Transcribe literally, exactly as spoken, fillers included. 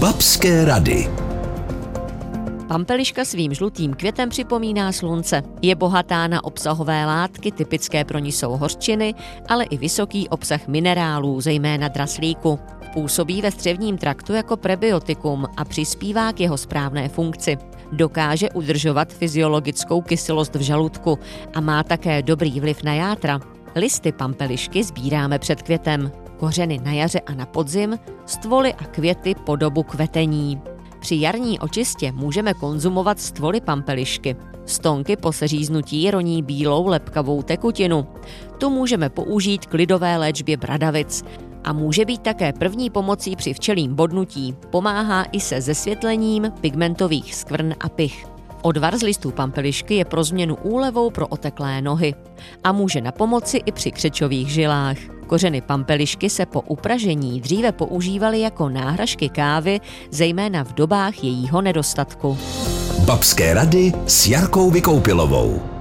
Babské rady. Pampeliška svým žlutým květem připomíná slunce. Je bohatá na obsahové látky, typické pro ní jsou hořčiny, ale i vysoký obsah minerálů, zejména draslíku. Působí ve střevním traktu jako prebiotikum a přispívá k jeho správné funkci. Dokáže udržovat fyziologickou kyselost v žaludku a má také dobrý vliv na játra. Listy pampelišky sbíráme před květem, kořeny na jaře a na podzim, stvoly a květy po dobu kvetení. Při jarní očistě můžeme konzumovat stvoly pampelišky. Stonky po seříznutí roní bílou lepkavou tekutinu. Tu můžeme použít k lidové léčbě bradavic a může být také první pomocí při včelím bodnutí. Pomáhá i se zesvětlením pigmentových skvrn a pich. Odvar z listů pampelišky je pro změnu úlevou pro oteklé nohy a může napomoci i při křečových žilách. Kořeny pampelišky se po upražení dříve používaly jako náhražky kávy, zejména v dobách jejího nedostatku. Babské rady s Jarkou Vykoupilovou.